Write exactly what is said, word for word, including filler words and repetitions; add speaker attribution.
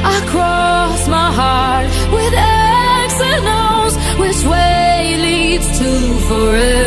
Speaker 1: I cross my heart with X and O's. Which way leads to forever?